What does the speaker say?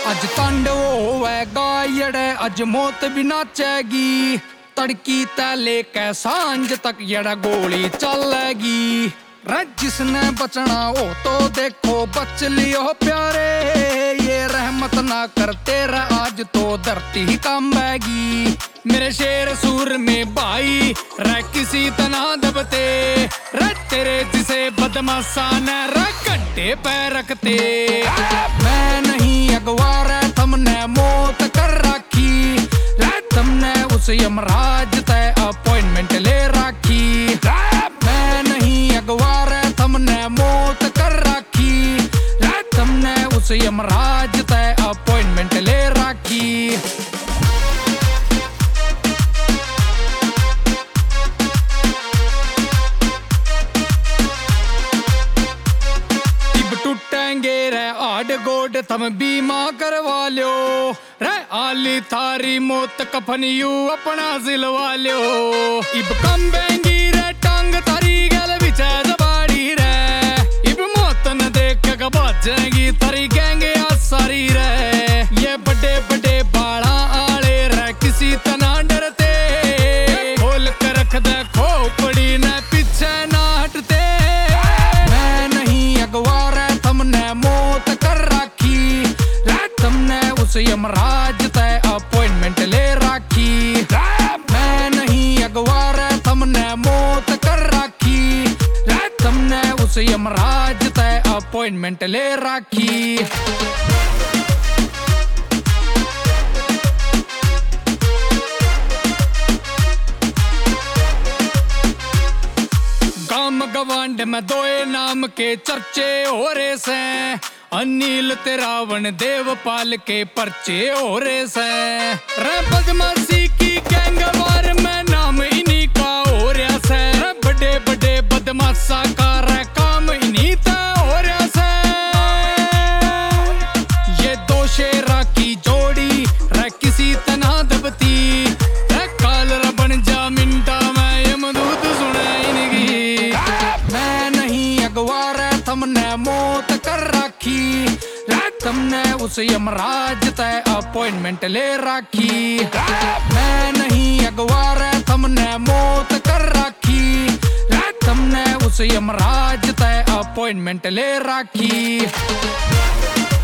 अज तांडव होवेगा यड़े अज मौत भी नाचेगी। तड़की तले के सांझ तक यड़ा गोली चलेगी। जिसने बचना हो तो देखो बच लियो प्यारे। ये रहमत ना कर तेरा आज तो धरती ही कंबेगी। मेरे शेर सूर में भाई रह किसी तना दबते रह तेरे जिसे बदमाशा न रह गड्ढे पे रखते। मैं नहीं अगवार तुमने मौत कर रखी। तुमने उस यमराज तय अपॉइंटमेंट ले रखी। मैं नहीं अगवार तुमने मौत कर रखी। तुमने उस यमराज तय अपॉइंटमेंट ले रखी। टूटेंगे रे आड़ गोड थम बीमा करवा लो रे। आली थारी मौत कफन यू अपना सिलवा लो। इब कंबेंगी रे टांग थारी गल बिच जबाड़ी रे। इब मौत न देख के बाजेंगी थारी गैंग सारी रे। ये बड़े बड़े बाड़ा आले रे किसी तना डरते। खोल कर रख दे खोपड़ी न पीछे ना हटते। मैं नहीं अगवार तुमने मौत कर रखी। तुमने उस यमराज तय अपॉइंटमेंट ले रखी। मैं नहीं अगवार तुमने मौत कर रखी। तुमने उस यमराज तय अपॉइंटमेंट ले रखी। गाम गवांड में दोए नाम के चर्चे हो रहे से। अनिल ते रावण देवपाल के पर्चे हो रहे से। रे बदमाशी की गैंगवार में नाम इन्हीं का हो रहा से। रे बड़े बड़े बदमाशा का रे काम इन्हीं का हो रहा से। ये दो शेरा की जोड़ी रे किसी तना दबती। रे काल बन जा मिंटा में यमदूत सुने इनकी। मैं नहीं अगवार तुमने मौत कर रखी। तुमने उस यमराज तय अपॉइंटमेंट ले रखी। मैं नहीं अगवार तुमने मौत कर रखी। तुमने उस यमराज तय अपॉइंटमेंट ले रखी।